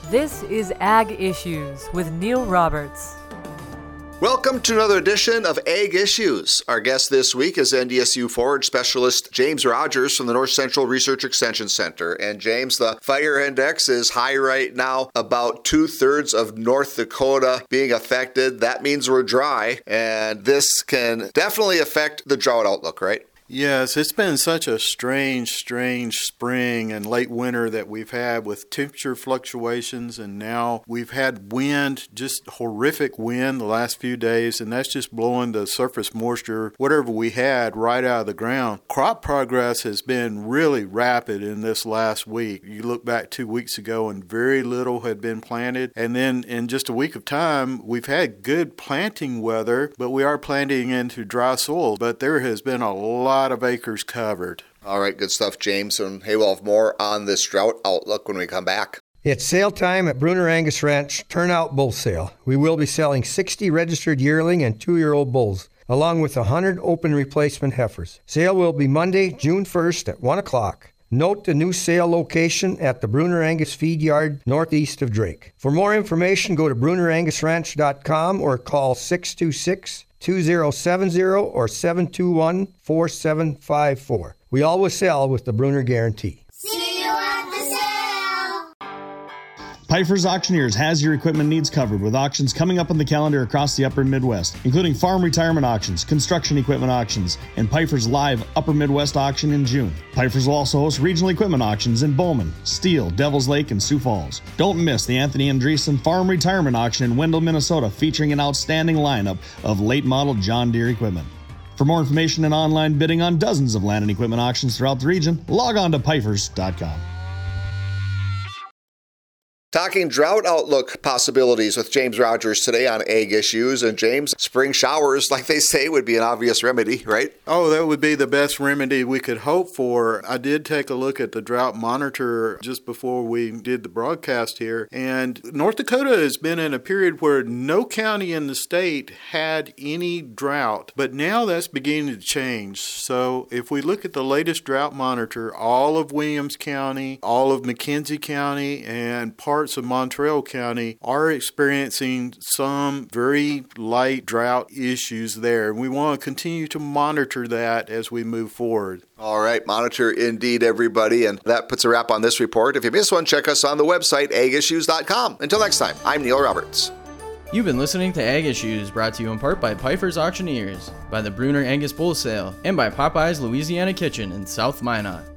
This is Ag Issues with Neil Roberts. Welcome to another edition of Ag Issues. Our guest this week is NDSU forage specialist James Rogers from the North Central Research Extension Center. And James, the fire index is high right now, about 2/3 of North Dakota being affected. That means we're dry, and this can definitely affect the drought outlook, right? Yes, it's been such a strange spring and late winter that we've had with temperature fluctuations, and now we've had wind, just horrific wind the last few days, and that's just blowing the surface moisture, whatever we had, right out of the ground. Crop progress has been really rapid in this last week. You look back 2 weeks ago and very little had been planted, and then in just a week of time, we've had good planting weather, but we are planting into dry soil, but there has been a lot of acres covered. All right, good stuff, James. And hey, we'll have more on this drought outlook when we come back. It's sale time at Bruner Angus Ranch Turnout Bull Sale. We will be selling 60 registered yearling and 2-year-old bulls, along with 100 open replacement heifers. Sale will be Monday, June 1st at 1 o'clock. Note the new sale location at the Bruner Angus Feed Yard northeast of Drake. For more information, go to BrunerAngusRanch.com or call 626-2070 or 721-4754. We always sell with the Bruner Guarantee. See you at the sale! Pfeiffer's Auctioneers has your equipment needs covered with auctions coming up on the calendar across the upper Midwest, including farm retirement auctions, construction equipment auctions, and Pfeiffer's live upper Midwest auction in June. Pfeiffer's will also host regional equipment auctions in Bowman, Steele, Devils Lake, and Sioux Falls. Don't miss the Anthony Andreessen Farm Retirement Auction in Wendell, Minnesota, featuring an outstanding lineup of late model John Deere equipment. For more information and online bidding on dozens of land and equipment auctions throughout the region, log on to Pfeifers.com. Talking drought outlook possibilities with James Rogers today on Ag Issues. And James, spring showers, like they say, would be an obvious remedy, right? Oh, that would be the best remedy we could hope for. I did take a look at the drought monitor just before we did the broadcast here, and North Dakota has been in a period where no county in the state had any drought, but now that's beginning to change. So if we look at the latest drought monitor, all of Williams County, all of McKenzie County, and parts of Montreal County are experiencing some very light drought issues there. We want to continue to monitor that as we move forward. All right, monitor indeed, everybody. And that puts a wrap on this report. If you missed one, check us on the website, agissues.com. Until next time, I'm Neil Roberts. You've been listening to Ag Issues, brought to you in part by Pfeiffer's Auctioneers, by the Bruner Angus Bull Sale, and by Popeye's Louisiana Kitchen in South Minot.